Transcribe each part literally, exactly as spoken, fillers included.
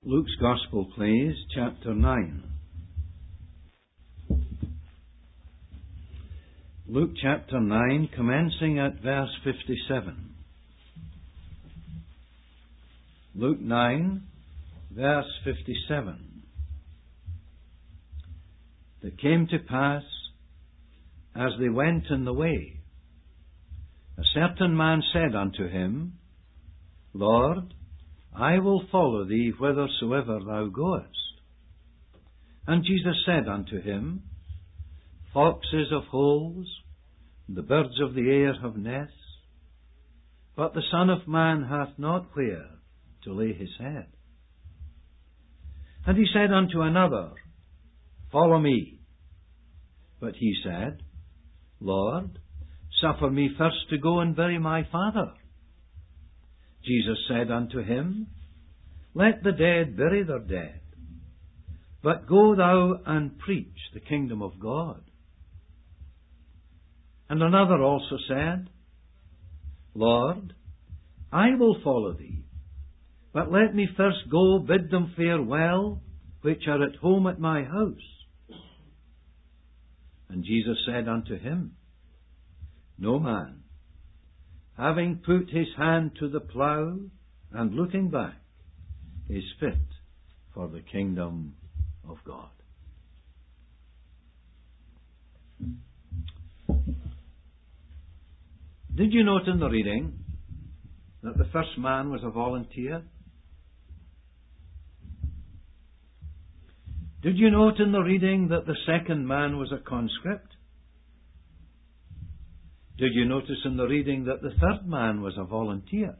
Luke's Gospel, please, chapter nine. Luke chapter nine, commencing at verse fifty-seven. Luke nine, verse fifty-seven. It came to pass, as they went in the way, a certain man said unto him, Lord, I will follow thee whithersoever thou goest. And Jesus said unto him, Foxes have holes, the birds of the air have nests, but the Son of Man hath not where to lay his head. And he said unto another, Follow me. But he said, Lord, suffer me first to go and bury my father. Jesus said unto him, Let the dead bury their dead, but go thou and preach the kingdom of God. And another also said, Lord, I will follow thee, but let me first go bid them farewell, which are at home at my house. And Jesus said unto him, No man, having put his hand to the plough and looking back, is fit for the kingdom of God. Did you note in the reading that the first man was a volunteer? Did you note in the reading that the second man was a conscript? Did you notice in the reading that the third man was a volunteer?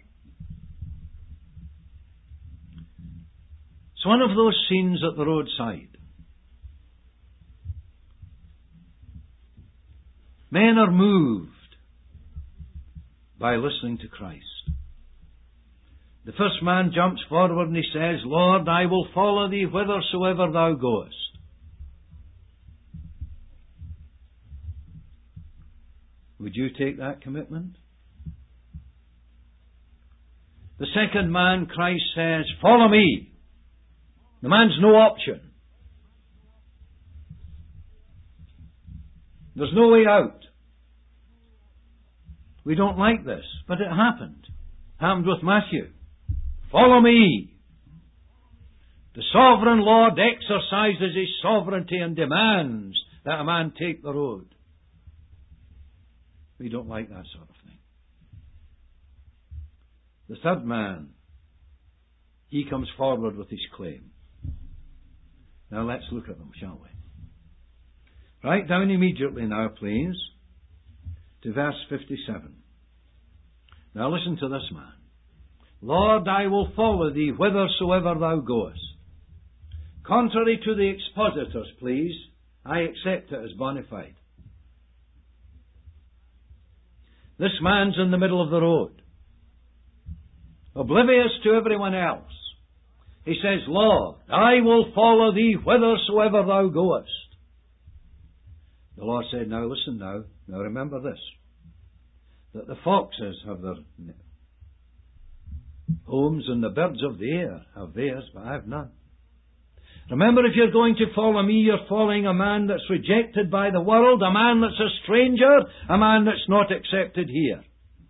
It's one of those scenes at the roadside. Men are moved by listening to Christ. The first man jumps forward and he says, Lord, I will follow thee whithersoever thou goest. Would you take that commitment? The second man, Christ says, Follow me. The man's no option. There's no way out. We don't like this, but it happened. Happened with Matthew. Follow me. The sovereign Lord exercises his sovereignty and demands that a man take the road. We don't like that sort of thing. The third man, he comes forward with his claim. Now let's look at them, shall we? Write down immediately now, please, to verse fifty-seven. Now listen to this man. Lord, I will follow thee whithersoever thou goest. Contrary to the expositors, please, I accept it as bona fide. This man's in the middle of the road, oblivious to everyone else. He says, Lord, I will follow thee whithersoever thou goest. The Lord said, now listen now, now remember this, that the foxes have their homes and the birds of the air have theirs, but I have none. Remember, if you're going to follow me, you're following a man that's rejected by the world, a man that's a stranger, a man that's not accepted here.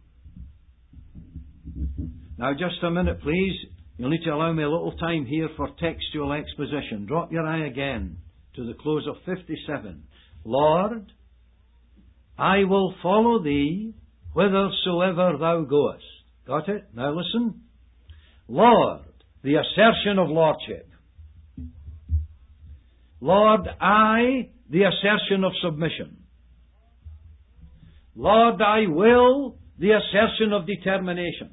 Now, just a minute, please. You'll need to allow me a little time here for textual exposition. Drop your eye again to the close of fifty-seven. Lord, I will follow thee whithersoever thou goest. Got it? Now listen. Lord, the assertion of lordship. Lord, I, the assertion of submission. Lord, I will, the assertion of determination.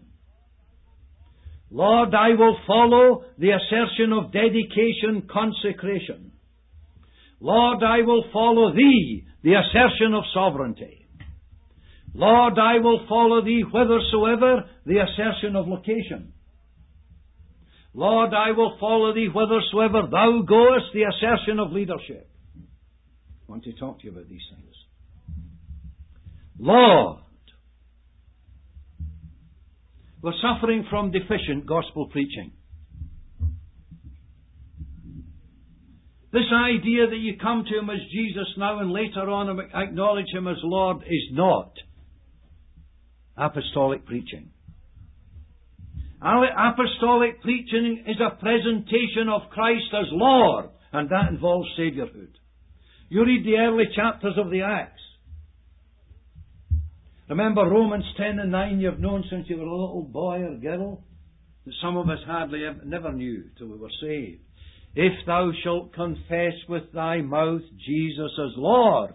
Lord, I will follow, the assertion of dedication, consecration. Lord, I will follow thee, the assertion of sovereignty. Lord, I will follow thee whithersoever, the assertion of location. Lord, I will follow thee whithersoever thou goest, the assertion of leadership. I want to talk to you about these things. Lord, we're suffering from deficient gospel preaching. This idea that you come to Him as Jesus now and later on acknowledge Him as Lord is not apostolic preaching. Apostolic preaching is a presentation of Christ as Lord, and that involves Saviourhood. You read the early chapters of the Acts. Remember Romans ten and nine, you've known since you were a little boy or girl, that some of us hardly ever, never knew till we were saved. If thou shalt confess with thy mouth Jesus as Lord.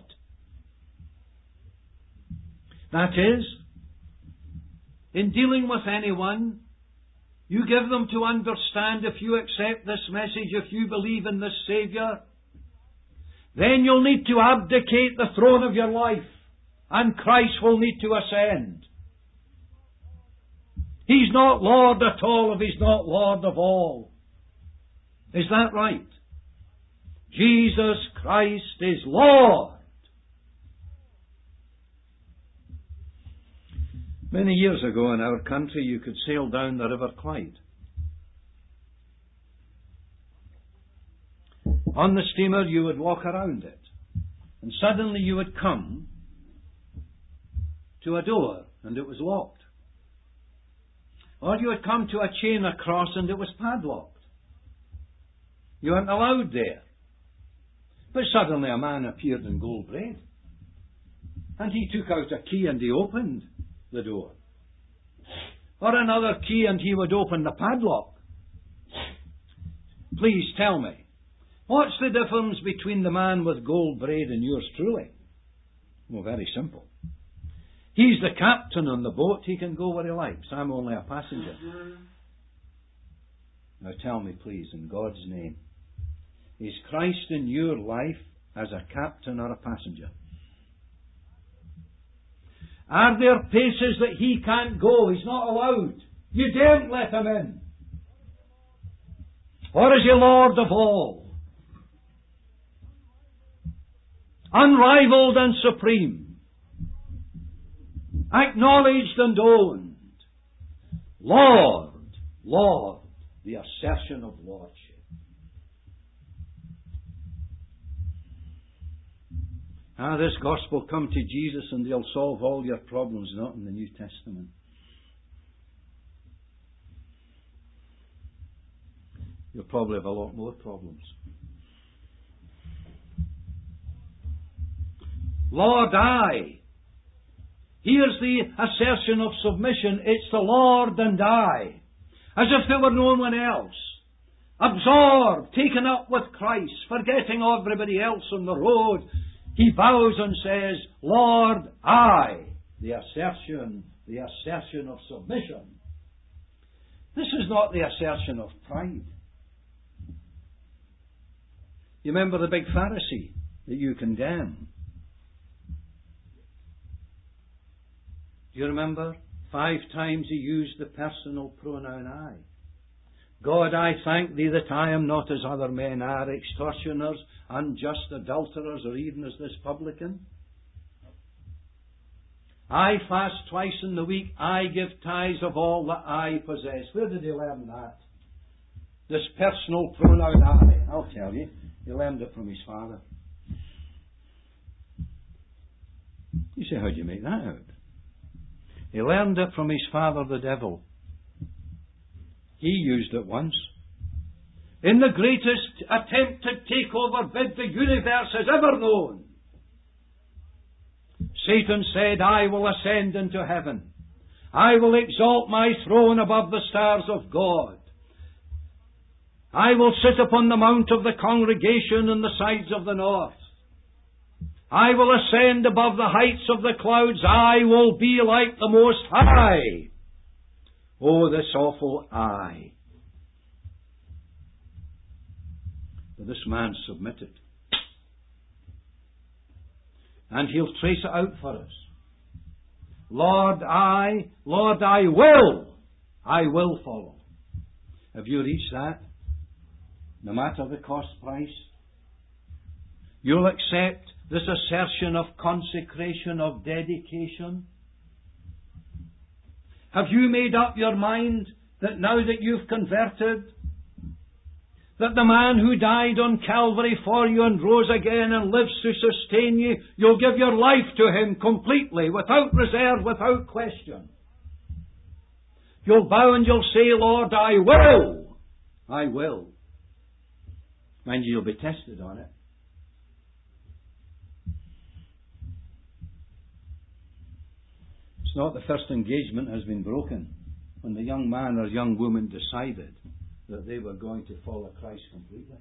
That is, in dealing with anyone, you give them to understand, if you accept this message, if you believe in this Saviour, then you'll need to abdicate the throne of your life, and Christ will need to ascend. He's not Lord at all if He's not Lord of all. Is that right? Jesus Christ is Lord. Many years ago in our country, you could sail down the River Clyde. On the steamer, you would walk around it, and suddenly you would come to a door, and it was locked. Or you would come to a chain across, and it was padlocked. You weren't allowed there. But suddenly a man appeared in gold braid, and he took out a key and he opened the door. Or another key and he would open the padlock. Please tell me, what's the difference between the man with gold braid and yours truly? Well, very simple. He's the captain on the boat. He can go where he likes. I'm only a passenger. Now tell me, please, in God's name, is Christ in your life as a captain or a passenger? Are there places that He can't go? He's not allowed. You daren't let Him in. Or is He Lord of all? Unrivaled and supreme. Acknowledged and owned. Lord, Lord, the assertion of Lordship. Ah, this gospel, come to Jesus and He'll solve all your problems, not in the New Testament. You'll probably have a lot more problems. Lord, I. Here's the assertion of submission. It's the Lord and I. As if there were no one else. Absorbed, taken up with Christ, forgetting everybody else on the road. He bows and says, Lord, I. The assertion, the assertion of submission. This is not the assertion of pride. You remember the big Pharisee that you condemn? Do you remember? Five times he used the personal pronoun I. God, I thank Thee that I am not as other men are, extortioners, unjust adulterers, or even as this publican. I fast twice in the week. I give tithes of all that I possess. Where did he learn that? This personal pronoun I. I'll tell you. He learned it from his father. You say, how do you make that out? He learned it from his father, the devil. He used it once. In the greatest attempt to take over bid the universe has ever known. Satan said, I will ascend into heaven. I will exalt my throne above the stars of God. I will sit upon the mount of the congregation in the sides of the north. I will ascend above the heights of the clouds. I will be like the Most High. Oh, this awful I. But this man submitted. And he'll trace it out for us. Lord, I, Lord, I will, I will follow. Have you reached that? No matter the cost price? You'll accept this assertion of consecration, of dedication? Have you made up your mind that now that you've converted, that the man who died on Calvary for you and rose again and lives to sustain you, you'll give your life to Him completely, without reserve, without question. You'll bow and you'll say, Lord, I will. I will. Mind you, you'll be tested on it. It's not the first engagement has been broken when the young man or young woman decided that they were going to follow Christ completely.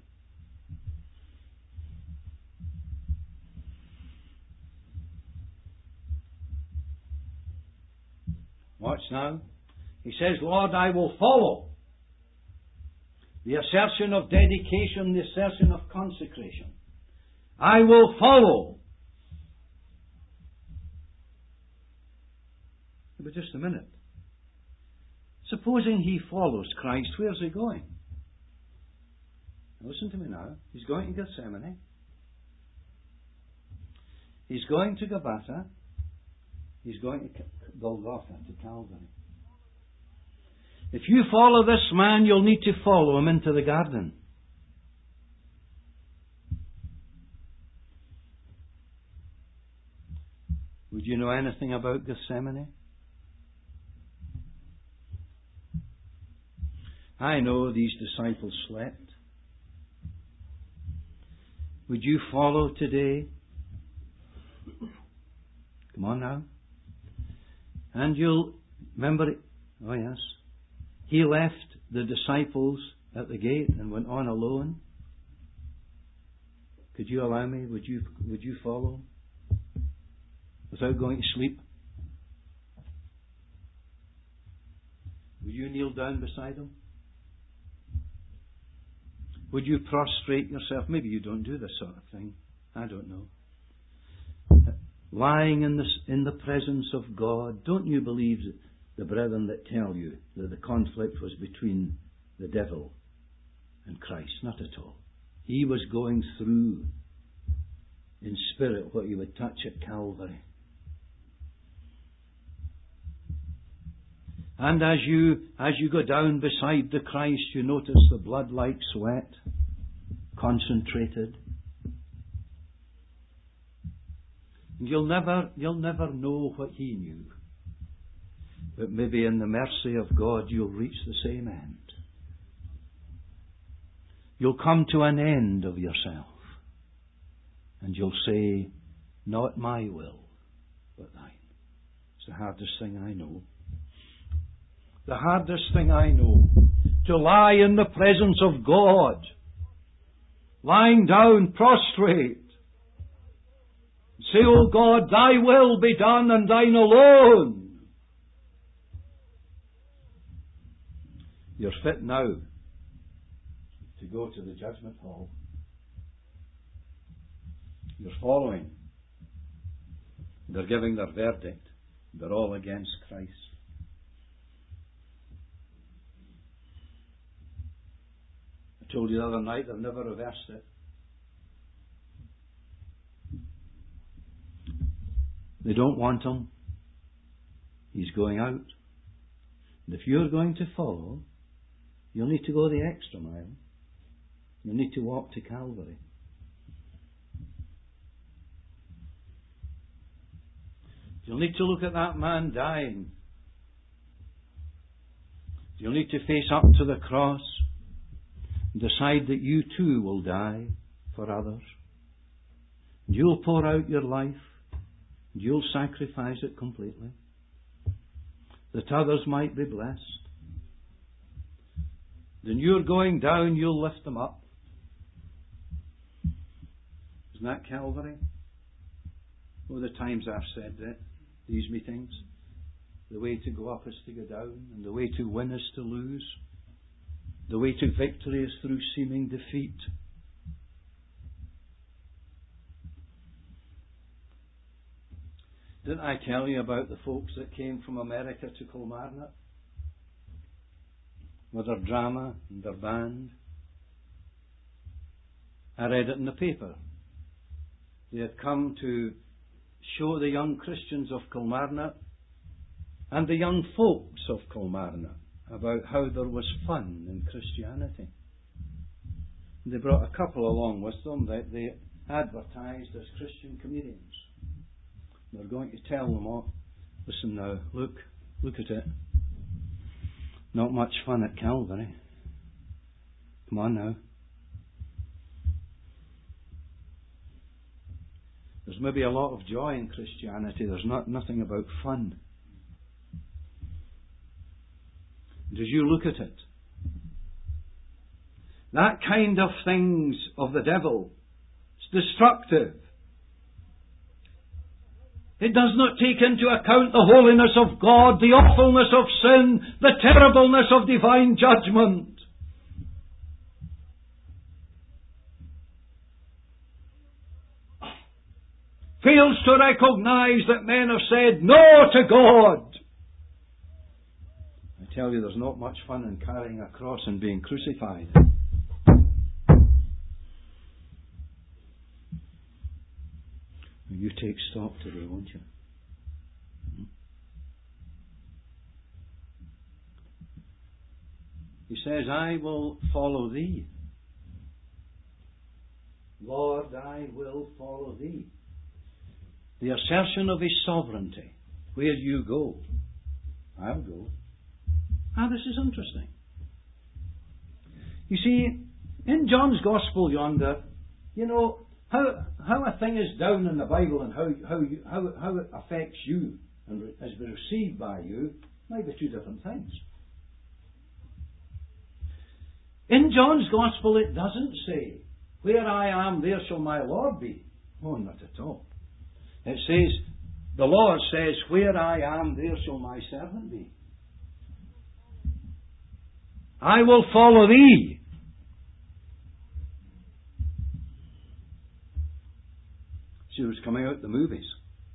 Watch now. He says, Lord, I will follow. The assertion of dedication, the assertion of consecration. I will follow. But just a minute. Supposing he follows Christ, where's he going? Listen to me now. He's going to Gethsemane. He's going to Gabbatha. He's going to Golgotha, to Calvary. If you follow this man, you'll need to follow him into the garden. Would you know anything about Gethsemane? I know these disciples slept. Would you follow today? Come on now. And you'll remember it. Oh yes. He left the disciples at the gate and went on alone. Could you allow me? Would you would you follow? Without going to sleep? Would you kneel down beside him? Would you prostrate yourself? Maybe you don't do this sort of thing. I don't know. Lying in the, in the presence of God, don't you believe that the brethren that tell you that the conflict was between the devil and Christ? Not at all. He was going through in spirit what you would touch at Calvary. And as you as you go down beside the Christ, you notice the blood like sweat, concentrated. And you'll never you'll never know what he knew. But maybe in the mercy of God you'll reach the same end. You'll come to an end of yourself. And you'll say, not my will, but thine. It's the hardest thing I know. The hardest thing I know. To lie in the presence of God. Lying down, prostrate. Say, O God, thy will be done and thine alone. You're fit now to go to the judgment hall. You're following. They're giving their verdict. They're all against Christ. I told you the other night, they've never reversed it. They don't want him. He's going out. And if you're going to follow, you'll need to go the extra mile. You'll need to walk to Calvary. You'll need to look at that man dying. You'll need to face up to the cross and decide that you too will die for others. And you'll pour out your life. And you'll sacrifice it completely. That others might be blessed. Then you're going down, you'll lift them up. Isn't that Calvary? Oh, the times I've said that, these meetings. The way to go up is to go down, and the way to win is to lose. The way to victory is through seeming defeat. Didn't I tell you about the folks that came from America to Kilmarnock? With their drama and their band. I read it in the paper. They had come to show the young Christians of Kilmarnock and the young folks of Kilmarnock about how there was fun in Christianity. They brought a couple along with them that they advertised as Christian comedians. They're going to tell them, oh, listen now, look, look at it. Not much fun at Calvary. Come on now. There's maybe a lot of joy in Christianity. There's not nothing about fun. And as you look at it, that kind of things of the devil, it's destructive. It does not take into account the holiness of God, the awfulness of sin, the terribleness of divine judgment. Fails to recognize that men have said no to God. I tell you, there's not much fun in carrying a cross and being crucified. You take stock today, won't you? He says, I will follow thee. Lord, I will follow thee. The assertion of his sovereignty. Where you go, I'll go. Ah, this is interesting. You see, in John's Gospel yonder, you know, how how a thing is down in the Bible and how how you, how how it affects you and is received by you might be two different things. In John's Gospel, it doesn't say, "Where I am, there shall my Lord be." Oh, not at all. It says, the Lord says, "Where I am, there shall my servant be." I will follow thee. She was coming out the movies.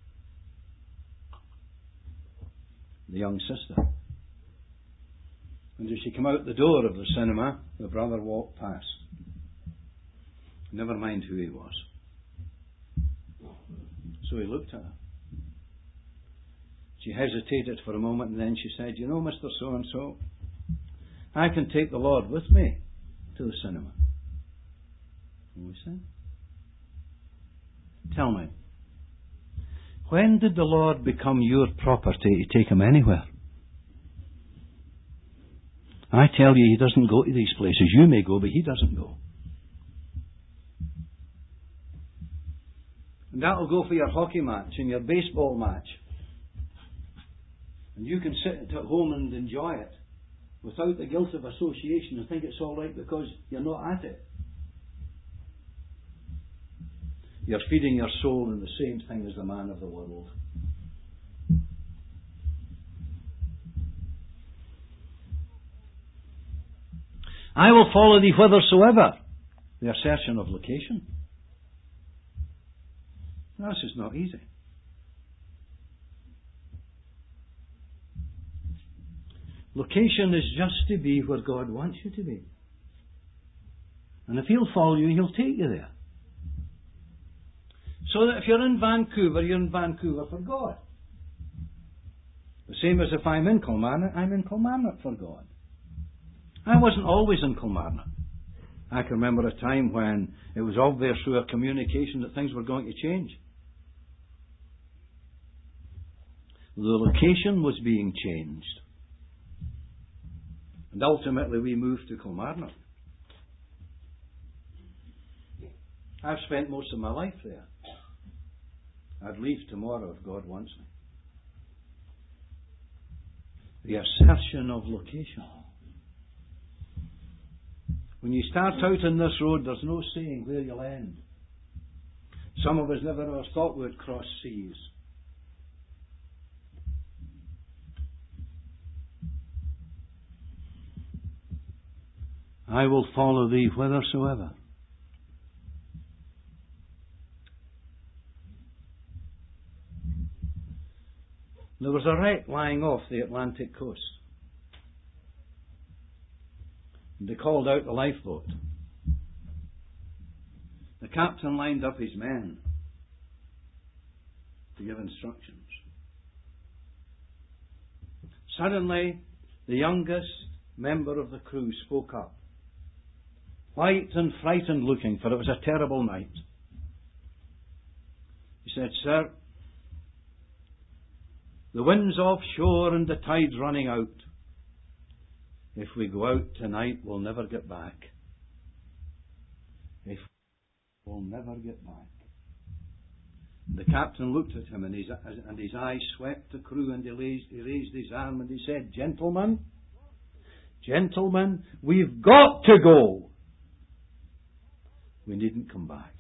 The young sister. And as she came out the door of the cinema, the brother walked past. Never mind who he was. So he looked at her. She hesitated for a moment and then she said, "You know, Mister So-and-so, I can take the Lord with me to the cinema." And we said, "Tell me, when did the Lord become your property to take him anywhere?" I tell you, he doesn't go to these places. You may go, but he doesn't go. And that'll go for your hockey match and your baseball match. And you can sit at home and enjoy it without the guilt of association and think it's all right because you're not at it. You're feeding your soul in the same thing as the man of the world. I will follow thee whithersoever. The assertion of location. This is not easy. Location is just to be where God wants you to be. And if he'll follow you, he'll take you there. So that if you're in Vancouver, you're in Vancouver for God. The same as if I'm in Kilmarnock, I'm in Kilmarnock for God. I wasn't always in Kilmarnock. I can remember a time when it was obvious through our communication that things were going to change. The location was being changed. And ultimately we moved to Kilmarnock. I've spent most of my life there. I'd leave tomorrow if God wants me. The assertion of location. When you start out on this road, there's no saying where you'll end. Some of us never ever thought we'd cross seas. I will follow thee whithersoever. There was a wreck lying off the Atlantic coast. They called out the lifeboat. The captain lined up his men to give instructions. Suddenly, the youngest member of the crew spoke up. white and frightened looking, for it was a terrible night. He said, "Sir, the wind's offshore and the tide's running out. If we go out tonight, we'll never get back. If we'll never get back." The captain looked at him, and his, and his eyes swept the crew, and he raised, he raised his arm and he said, "Gentlemen, gentlemen, we've got to go. We needn't come back.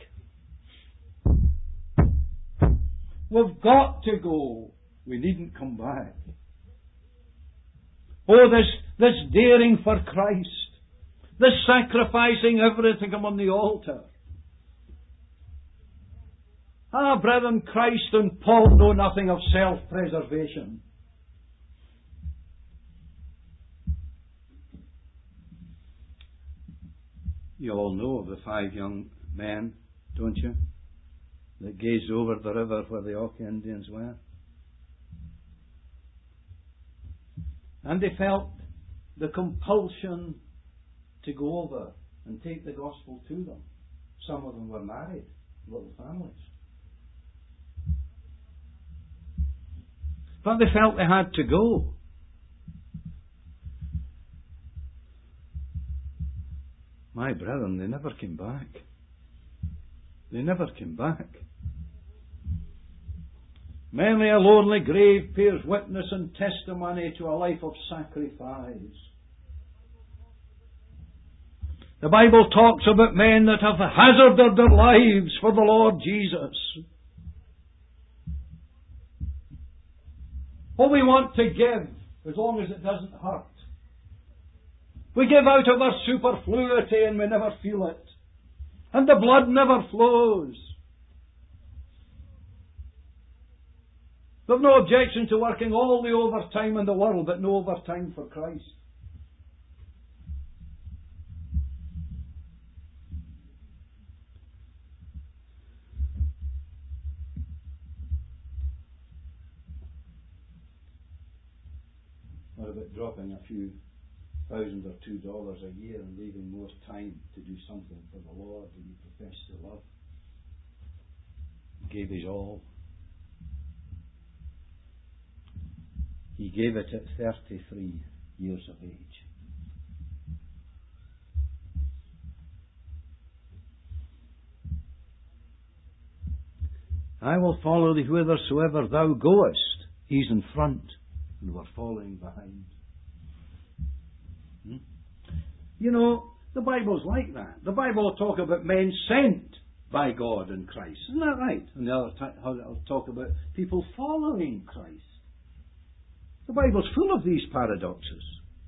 We've got to go. We needn't come back." Oh, this, this daring for Christ, this sacrificing everything on the altar. Ah, brethren, Christ and Paul know nothing of self-preservation. You all know of the five young men, don't you, that gazed over the river where the Auca Indians were? And they felt the compulsion to go over and take the gospel to them. Some of them were married, little families. But they felt they had to go. My brethren, they never came back. They never came back. Many a lonely grave bears witness and testimony to a life of sacrifice. The Bible talks about men that have hazarded their lives for the Lord Jesus. What we want to give, as long as it doesn't hurt. We give out of our superfluity and we never feel it. And the blood never flows. We've no objection to working all the overtime in the world, but no overtime for Christ. What about dropping a few thousand or two dollars a year and leaving more time to do something for the Lord that you profess to love? He gave his all. He gave it at thirty-three years of age. "I will follow thee whithersoever thou goest." He's in front, and we're following behind. Hmm? You know, the Bible's like that. The Bible will talk about men sent by God in Christ. Isn't that right? And the other time it'll talk about people following Christ. The Bible's full of these paradoxes.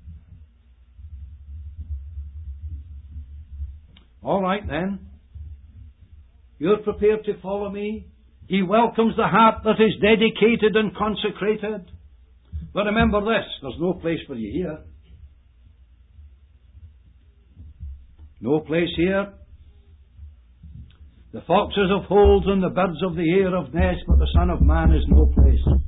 All right then. You're prepared to follow me? He welcomes the heart that is dedicated and consecrated. But remember this, there's no place for you here. No place here. The foxes have holes and the birds of the air have nests, but the Son of Man is no place.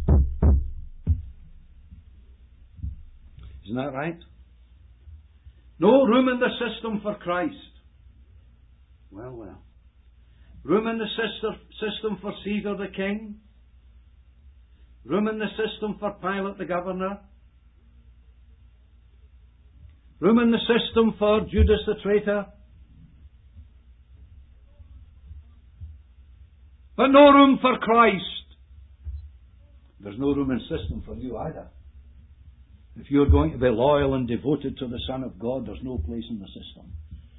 Isn't that right? No room in the system for Christ. Well, well. Room in the system for Caesar the king? Room in the system for Pilate the governor? Room in the system for Judas the traitor? But no room for Christ. There's no room in system for you either. If you're going to be loyal and devoted to the Son of God, there's no place in the system.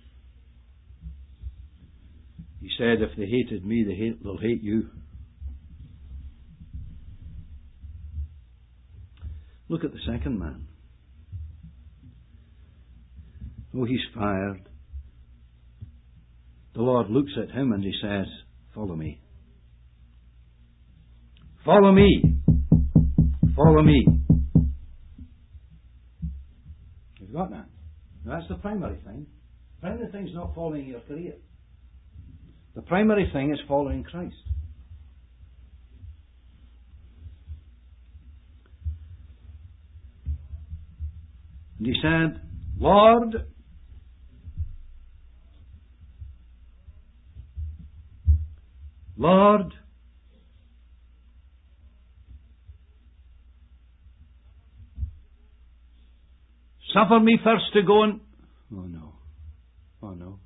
He said, if they hated me, they hate, they'll hate you. Look at the second man. Oh, he's fired. The Lord looks at him and he says, follow me. Follow me. Follow me. You've got that. Now, that's the primary thing. The primary thing is not following your career. The primary thing is following Christ. And he said, Lord, Lord, suffer me first to go and... Oh no. Oh no.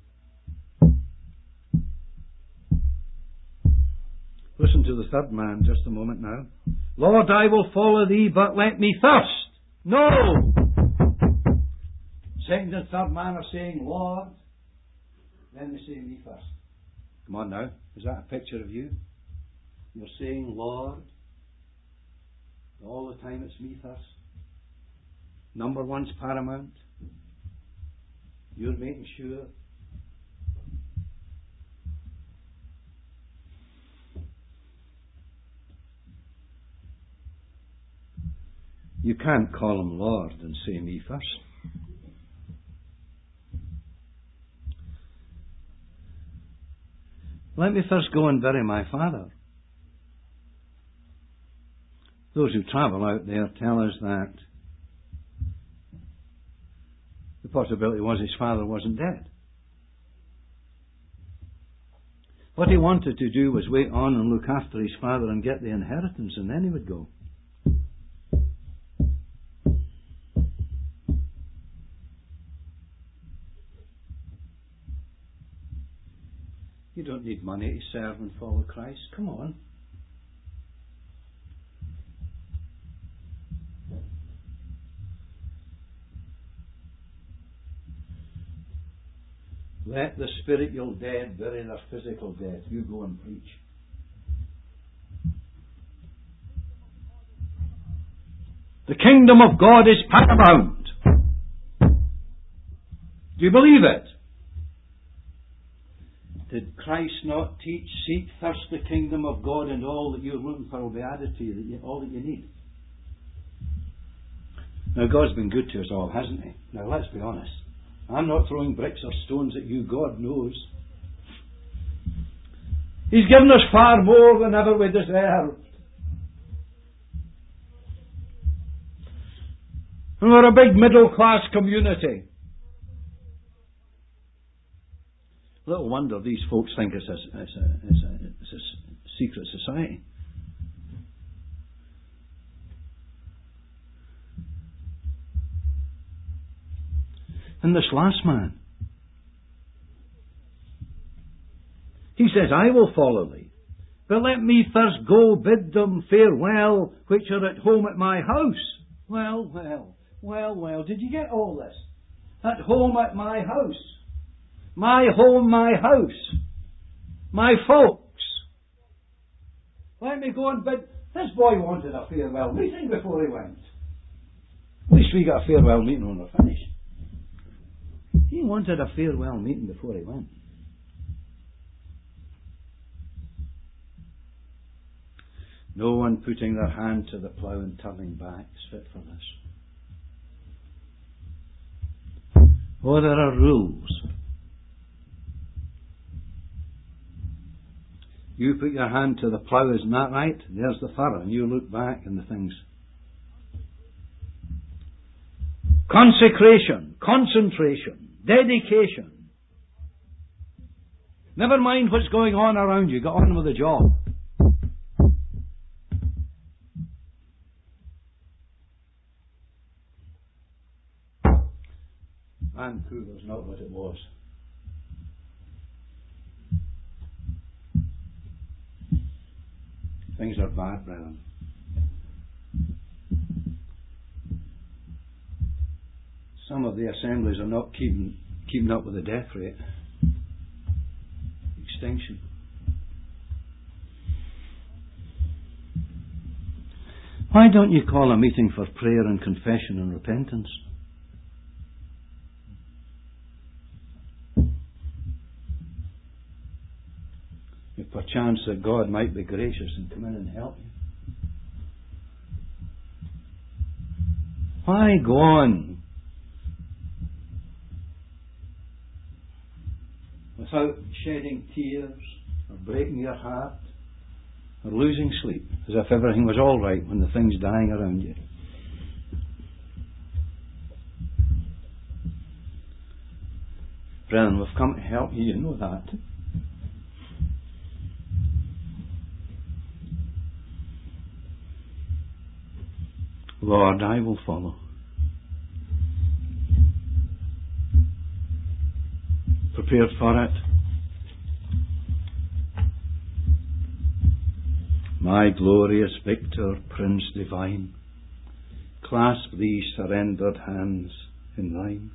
Listen to the third man just a moment now. Lord, I will follow thee, but let me first. No! Second and third man are saying, Lord. Then they say, me first. Come on now. Is that a picture of you? You're saying, Lord. All the time it's me first. Number one's paramount. You're making sure. You can't call him Lord and say me first. Let me first go and bury my father. Those who travel out there tell us that the possibility was his father wasn't dead. What he wanted to do was wait on and look after his father and get the inheritance, and then he would go. You don't need money to serve and follow Christ. Come on. Let the spiritual dead bury their physical death. You go and preach. The kingdom of God is paramount. Do you believe it? Did Christ not teach, seek first the kingdom of God, and all that you're looking for will be added to you, that you, all that you need? Now God's been good to us all, hasn't He? Now let's be honest. I'm not throwing bricks or stones at you, God knows. He's given us far more than ever we deserved. And we're a big middle class community. Little wonder these folks think it's a, it's a, it's a, it's a secret society. And this last man, he says, I will follow thee, but let me first go bid them farewell which are at home at my house. Well, well, well, well, did you get all this? At home at my house. My home, my house. My folks. Let me go and bid. This boy wanted a farewell meeting before he went. At least we got a farewell meeting when we're finished. He wanted a farewell meeting before he went. No one putting their hand to the plough and turning back is fit for this. Oh, there are rules. You put your hand to the plough, isn't that right? There's the furrow, and you look back and the things. Consecration, concentration, dedication. Never mind what's going on around you, get on with the job. Vancouver's not what it was. Things are bad, brethren. Some of the assemblies are not keeping keeping up with the death rate. Extinction. Why don't you call a meeting for prayer and confession and repentance? If perchance that God might be gracious and come in and help you. Why go on without shedding tears or breaking your heart or losing sleep as if everything was all right when the thing's dying around you? Brethren, we've come to help you, you know that. Lord, I will follow. Prepared for it. My glorious Victor, Prince Divine, clasp these surrendered hands in thine.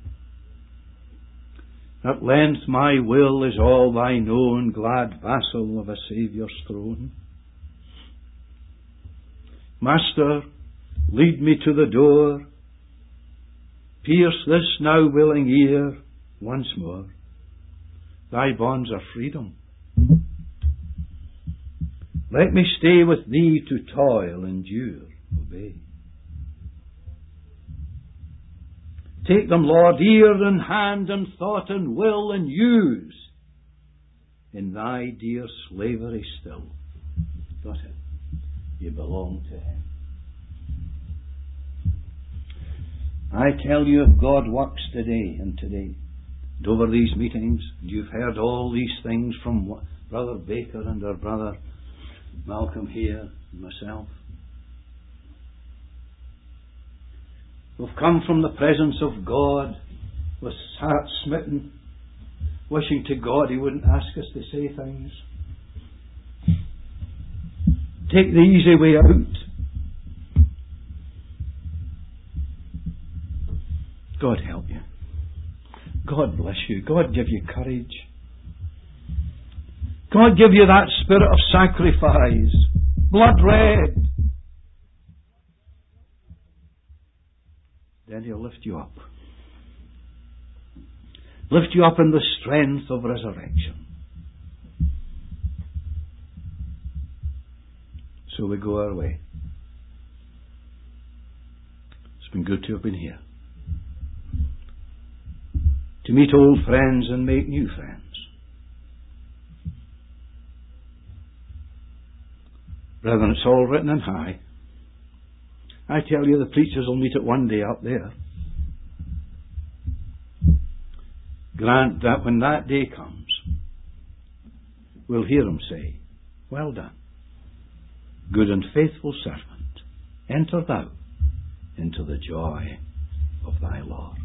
At length my will is all thine own, glad vassal of a Saviour's throne. Master, lead me to the door, pierce this now willing ear once more. Thy bonds are freedom. Let me stay with thee to toil, endure, obey. Take them, Lord, ear and hand and thought and will, and use in thy dear slavery still. Got it? You belong to him. I tell you, if God works today and today, and over these meetings, and you've heard all these things from Brother Baker and our brother Malcolm here, and myself. We've come from the presence of God with hearts smitten, wishing to God He wouldn't ask us to say things. Take the easy way out. God help you. God bless you. God give you courage. God give you that spirit of sacrifice, blood red. Then He'll lift you up. Lift you up in the strength of resurrection. So we go our way. It's been good to have been here. To meet old friends and make new friends. Brethren, it's all written in high. I tell you, the preachers will meet it one day up there. Grant that when that day comes, we'll hear them say, well done, good and faithful servant, enter thou into the joy of thy Lord.